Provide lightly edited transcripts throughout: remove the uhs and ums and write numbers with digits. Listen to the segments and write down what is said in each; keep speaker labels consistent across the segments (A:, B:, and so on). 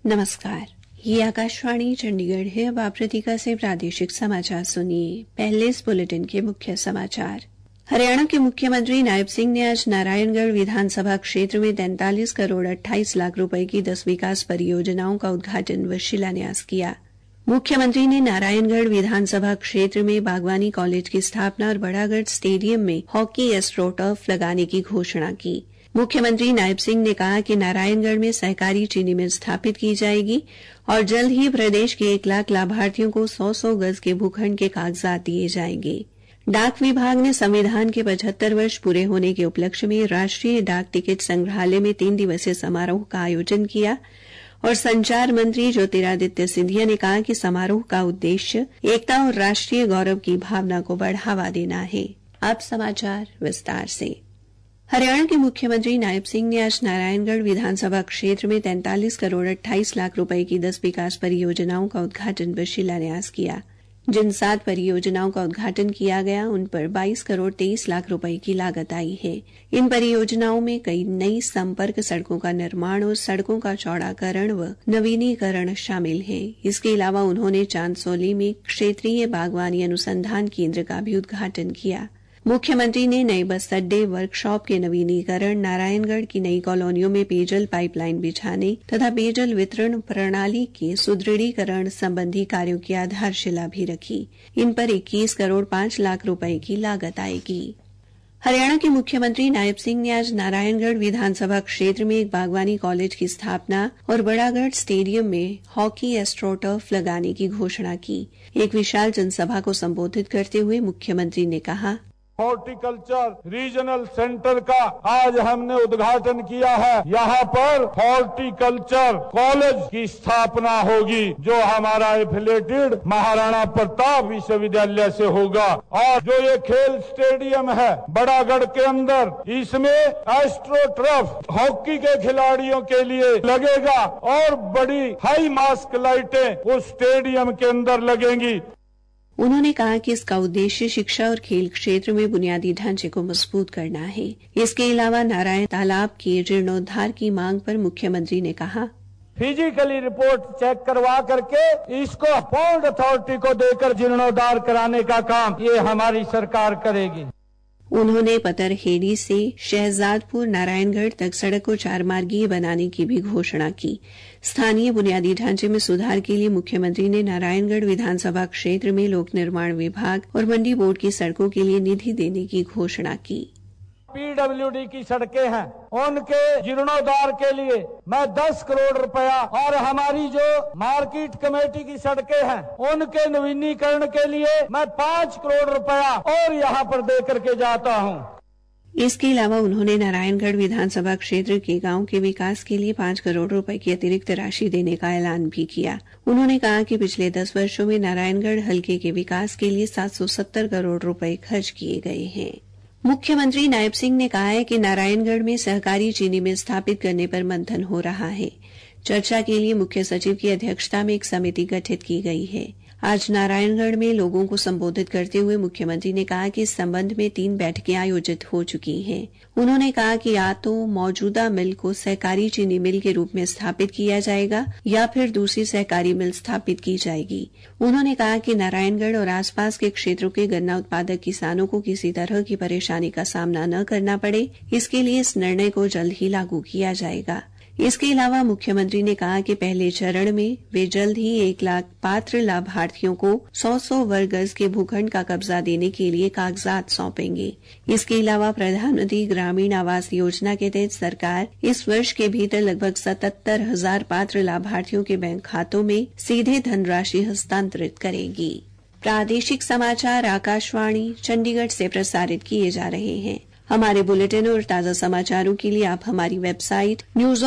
A: नमस्कार, ये आकाशवाणी चंडीगढ़ है। अब आप प्रतीका से प्रादेशिक समाचार सुनिए। पहले इस बुलेटिन के मुख्य समाचार। हरियाणा के मुख्यमंत्री नायब सिंह ने आज नारायणगढ़ विधानसभा क्षेत्र में 43 करोड़ 28 लाख रुपए की 10 विकास परियोजनाओं का उद्घाटन व शिलान्यास किया। मुख्यमंत्री ने नारायणगढ़ विधानसभा क्षेत्र में बागवानी कॉलेज की स्थापना और बड़ागढ़ स्टेडियम में हॉकी एस्ट्रोटर्फ लगाने की घोषणा की। मुख्यमंत्री नायब सिंह ने कहा कि नारायणगढ़ में सहकारी चीनी मिल स्थापित की जाएगी और जल्द ही प्रदेश के 1 लाख लाभार्थियों को 100 गज के भूखंड के कागजात दिए जाएंगे। डाक विभाग ने संविधान के 75 वर्ष पूरे होने के उपलक्ष्य में राष्ट्रीय डाक टिकट संग्रहालय में 3 दिवसीय समारोह का आयोजन किया और संचार मंत्री ज्योतिरादित्य सिंधिया ने कहा कि समारोह का उद्देश्य एकता और राष्ट्रीय गौरव की भावना को बढ़ावा देना है। अब समाचार विस्तार से। हरियाणा के मुख्यमंत्री नायब सिंह ने आज नारायणगढ़ विधानसभा क्षेत्र में 43 करोड़ 28 लाख रुपए की 10 विकास परियोजनाओं का उद्घाटन व शिलान्यास किया। जिन 7 परियोजनाओं का उद्घाटन किया गया उन पर 22 करोड़ 23 लाख रुपए की लागत आई है। इन परियोजनाओं में कई नई संपर्क सड़कों का निर्माण और सड़कों का चौड़ाकरण व नवीनीकरण शामिल है। इसके अलावा उन्होंने चांदसौली में क्षेत्रीय बागवानी अनुसंधान केंद्र का भी उद्घाटन किया। मुख्यमंत्री ने नए बस अड्डे, वर्कशॉप के नवीनीकरण, नारायणगढ़ की नई कॉलोनियों में पेयजल पाइपलाइन बिछाने तथा पेयजल वितरण प्रणाली के सुदृढ़ीकरण संबंधी कार्यों की आधारशिला भी रखी। इन पर 21 करोड़ 5 लाख रुपए की लागत आएगी। हरियाणा के मुख्यमंत्री नायब सिंह ने आज नारायणगढ़ विधानसभा क्षेत्र में एक बागवानी कॉलेज की स्थापना और बड़ागढ़ स्टेडियम में हॉकी एस्ट्रोटर्फ लगाने की घोषणा की। एक विशाल जनसभा को संबोधित करते हुए मुख्यमंत्री ने कहा,
B: हॉर्टिकल्चर रीजनल सेंटर का आज हमने उद्घाटन किया है। यहाँ पर हॉर्टिकल्चर कॉलेज की स्थापना होगी जो हमारा एफिलेटेड महाराणा प्रताप विश्वविद्यालय से होगा। और जो ये खेल स्टेडियम है बड़ागढ़ के अंदर, इसमें एस्ट्रोटर्फ हॉकी के खिलाड़ियों के लिए लगेगा और बड़ी हाई मास्क लाइटें उस स्टेडियम के अंदर लगेंगी।
A: उन्होंने कहा कि इसका उद्देश्य शिक्षा और खेल क्षेत्र में बुनियादी ढांचे को मजबूत करना है। इसके अलावा नारायण तालाब के जीर्णोद्धार की मांग पर मुख्यमंत्री ने कहा,
B: फिजिकली रिपोर्ट चेक करवा करके इसको पोर्ट अथॉरिटी को देकर जीर्णोद्धार कराने का काम ये हमारी सरकार करेगी।
A: उन्होंने पतरहेड़ी से शहजादपुर नारायणगढ़ तक सड़क को 4 मार्गीय बनाने की भी घोषणा की। स्थानीय बुनियादी ढांचे में सुधार के लिए मुख्यमंत्री ने नारायणगढ़ विधानसभा क्षेत्र में लोक निर्माण विभाग और मंडी बोर्ड की सड़कों के लिए निधि देने की घोषणा की।
B: पीडब्ल्यूडी की सड़कें हैं, उनके जीर्णोद्धार के लिए मैं 10 करोड़ रुपया और हमारी जो मार्केट कमेटी की सड़कें हैं उनके नवीनीकरण के लिए मैं 5 करोड़ रुपया और यहाँ पर दे करके जाता हूँ।
A: इसके अलावा उन्होंने नारायणगढ़ विधानसभा क्षेत्र के गांव के विकास के लिए 5 करोड़ रुपए की अतिरिक्त राशि देने का ऐलान भी किया। उन्होंने कहा कि पिछले 10 वर्षों में नारायणगढ़ हलके के विकास के लिए 770 करोड़ रुपए खर्च किए गए हैं। मुख्यमंत्री नायब सिंह ने कहा है कि नारायणगढ़ में सहकारी चीनी मिल स्थापित करने पर मंथन हो रहा है। चर्चा के लिए मुख्य सचिव की अध्यक्षता में एक समिति गठित की गई है। आज नारायणगढ़ में लोगों को संबोधित करते हुए मुख्यमंत्री ने कहा कि इस संबंध में 3 बैठकें आयोजित हो चुकी हैं। उन्होंने कहा कि या तो मौजूदा मिल को सहकारी चीनी मिल के रूप में स्थापित किया जाएगा या फिर दूसरी सहकारी मिल स्थापित की जाएगी। उन्होंने कहा कि नारायणगढ़ और आसपास के क्षेत्रों के गन्ना उत्पादक किसानों को किसी तरह की परेशानी का सामना न करना पड़े, इसके लिए इस निर्णय को जल्द ही लागू किया जाएगा। इसके अलावा मुख्यमंत्री ने कहा कि पहले चरण में वे जल्द ही 1 लाख पात्र लाभार्थियों को 100 वर्ग गज के भूखंड का कब्जा देने के लिए कागजात सौंपेंगे। इसके अलावा प्रधानमंत्री ग्रामीण आवास योजना के तहत सरकार इस वर्ष के भीतर लगभग 77,000 पात्र लाभार्थियों के बैंक खातों में सीधे धनराशि हस्तांतरित करेगी। प्रादेशिक समाचार आकाशवाणी चंडीगढ़ से प्रसारित किए जा रहे हैं। हमारे बुलेटिन और ताजा समाचारों के लिए आप हमारी वेबसाइट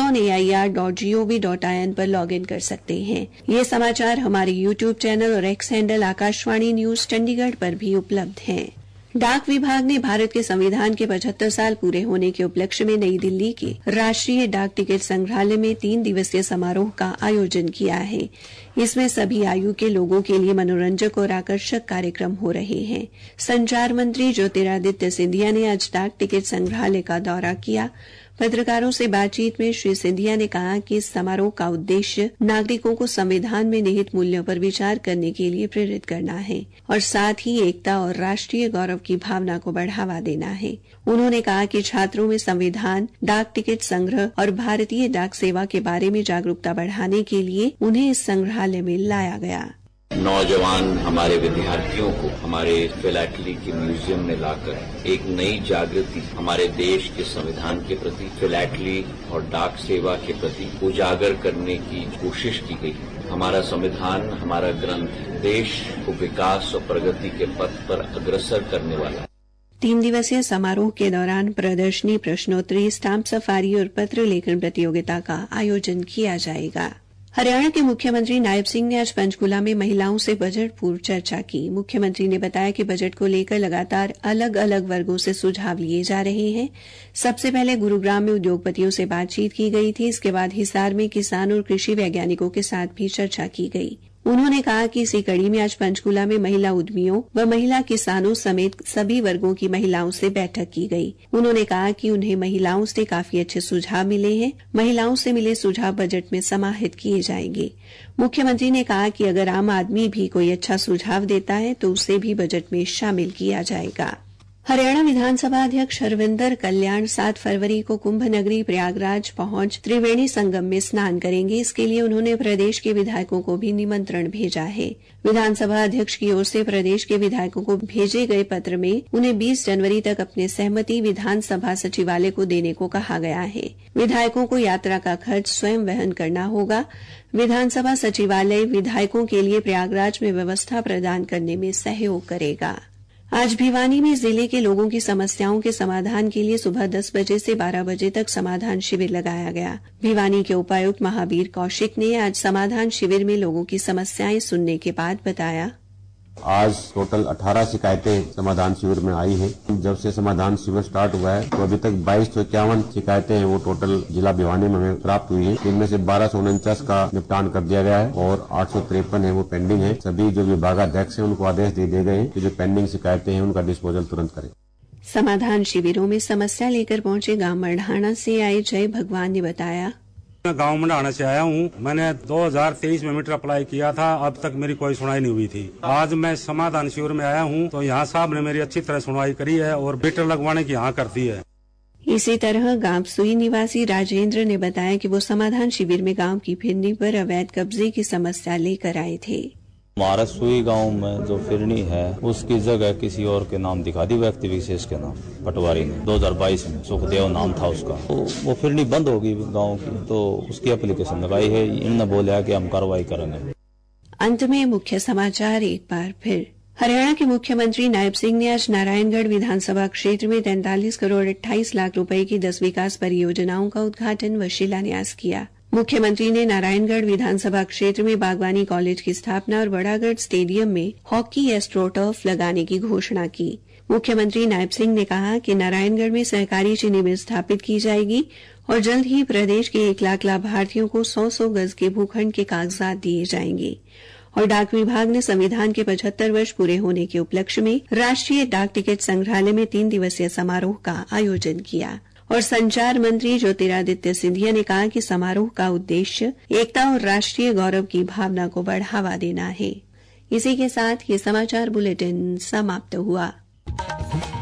A: newsonair.gov.in पर लॉगिन कर सकते हैं। ये समाचार हमारे यूट्यूब चैनल और X handle Akashvani news Chandigarh पर भी उपलब्ध हैं। डाक विभाग ने भारत के संविधान के 75 साल पूरे होने के उपलक्ष्य में नई दिल्ली के राष्ट्रीय डाक टिकट संग्रहालय में 3 दिवसीय समारोह का आयोजन किया है। इसमें सभी आयु के लोगों के लिए मनोरंजक और आकर्षक कार्यक्रम हो रहे हैं। संचार मंत्री ज्योतिरादित्य सिंधिया ने आज डाक टिकट संग्रहालय का दौरा किया। पत्रकारों से बातचीत में श्री सिंधिया ने कहा कि इस समारोह का उद्देश्य नागरिकों को संविधान में निहित मूल्यों पर विचार करने के लिए प्रेरित करना है और साथ ही एकता और राष्ट्रीय गौरव की भावना को बढ़ावा देना है। उन्होंने कहा कि छात्रों में संविधान, डाक टिकट संग्रह और भारतीय डाक सेवा के बारे में जागरूकता बढ़ाने के लिए उन्हें इस संग्रहालय में लाया गया।
C: नौजवान हमारे विद्यार्थियों को हमारे फिलैटली के म्यूजियम में लाकर एक नई जागृति हमारे देश के संविधान के प्रति, फिलैटली और डाक सेवा के प्रति उजागर करने की कोशिश की गई। हमारा संविधान, हमारा ग्रंथ देश को विकास और प्रगति के पथ पर अग्रसर करने वाला है।
A: 3 दिवसीय समारोह के दौरान प्रदर्शनी, प्रश्नोत्तरी, स्टाम्प सफारी और पत्र लेखन प्रतियोगिता का आयोजन किया जाएगा। हरियाणा के मुख्यमंत्री नायब सिंह ने आज पंचकूला में महिलाओं से बजट पूर्व चर्चा की। मुख्यमंत्री ने बताया कि बजट को लेकर लगातार अलग अलग वर्गों से सुझाव लिए जा रहे हैं। सबसे पहले गुरुग्राम में उद्योगपतियों से बातचीत की गई थी। इसके बाद हिसार में किसान और कृषि वैज्ञानिकों के साथ भी चर्चा की गई। उन्होंने कहा कि इसी कड़ी में आज पंचकूला में महिला उद्यमियों व महिला किसानों समेत सभी वर्गों की महिलाओं से बैठक की गई। उन्होंने कहा कि उन्हें महिलाओं से काफी अच्छे सुझाव मिले हैं। महिलाओं से मिले सुझाव बजट में समाहित किए जाएंगे। मुख्यमंत्री ने कहा कि अगर आम आदमी भी कोई अच्छा सुझाव देता है तो उसे भी बजट में शामिल किया जाएगा। हरियाणा विधानसभा अध्यक्ष हरविंदर कल्याण 7 फरवरी को कुंभ नगरी प्रयागराज पहुंच त्रिवेणी संगम में स्नान करेंगे। इसके लिए उन्होंने प्रदेश के विधायकों को भी निमंत्रण भेजा है। विधानसभा अध्यक्ष की ओर से प्रदेश के विधायकों को भेजे गए पत्र में उन्हें 20 जनवरी तक अपने सहमति विधानसभा सचिवालय को देने को कहा गया है। विधायकों को यात्रा का खर्च स्वयं वहन करना होगा। विधानसभा सचिवालय विधायकों के लिए प्रयागराज में व्यवस्था प्रदान करने में सहयोग करेगा। आज भिवानी में जिले के लोगों की समस्याओं के समाधान के लिए सुबह 10 बजे से 12 बजे तक समाधान शिविर लगाया गया। भिवानी के उपायुक्त महावीर कौशिक ने आज समाधान शिविर में लोगों की समस्याएं सुनने के बाद बताया,
D: आज टोटल 18 शिकायतें समाधान शिविर में आई हैं। जब से समाधान शिविर स्टार्ट हुआ है तो अभी तक 2251 शिकायतें हैं वो टोटल जिला भिवानी में हमें प्राप्त हुई है। इनमें से 1249 का निपटान कर दिया गया है और 853 है वो पेंडिंग है। सभी जो विभागाध्यक्ष हैं उनको आदेश दे दिए गए हैं कि जो पेंडिंग शिकायतें हैं उनका डिस्पोजल तुरंत करें।
A: समाधान शिविरों में समस्या लेकर पहुंचे गांव मढ़ाना से आए जय भगवान ने बताया,
E: मैं गांव मंडाना से आया हूं। मैंने 2023 में मीटर अप्लाई किया था, अब तक मेरी कोई सुनवाई नहीं हुई थी। आज मैं समाधान शिविर में आया हूं तो यहाँ साहब ने मेरी अच्छी तरह सुनवाई करी है और मीटर लगवाने की यहाँ कर दी है।
A: इसी तरह गांव सुई निवासी राजेंद्र ने बताया कि वो समाधान शिविर में गांव की फिरनी पर अवैध कब्जे की समस्या लेकर आए थे।
F: हमारा सुई गांव में जो फिरनी है उसकी जगह किसी और के नाम दिखा दी, व्यक्ति विशेष के नाम, पटवारी ने 2022 में सुखदेव नाम था उसका। तो वो फिरनी बंद होगी गांव की, तो उसकी एप्लीकेशन लगाई है। इन्होंने बोला कि हम कार्रवाई करेंगे। अंत में मुख्य समाचार एक बार फिर। हरियाणा के मुख्यमंत्री नायब सिंह ने आज नारायणगढ़ विधानसभा क्षेत्र में 43 करोड़ 28 लाख रुपए की 10 विकास परियोजनाओं का उद्घाटन व शिलान्यास किया। मुख्यमंत्री ने नारायणगढ़ विधानसभा क्षेत्र में बागवानी कॉलेज की स्थापना और बड़ागढ़ स्टेडियम में हॉकी एस्ट्रोटर्फ लगाने की घोषणा की। मुख्यमंत्री नायब सिंह ने कहा कि नारायणगढ़ में सहकारी चीनी मिल स्थापित की जाएगी और जल्द ही प्रदेश के 1 लाख लाभार्थियों को 100 गज के भूखंड के कागजात दिए जाएंगे। और डाक विभाग ने संविधान के 75 वर्ष पूरे होने के उपलक्ष्य में राष्ट्रीय डाक टिकट संग्रहालय में 3 दिवसीय समारोह का आयोजन किया। और संचार मंत्री ज्योतिरादित्य सिंधिया ने कहा कि समारोह का उद्देश्य एकता और राष्ट्रीय गौरव की भावना को बढ़ावा देना है। इसी के साथ ये समाचार बुलेटिन समाप्त हुआ।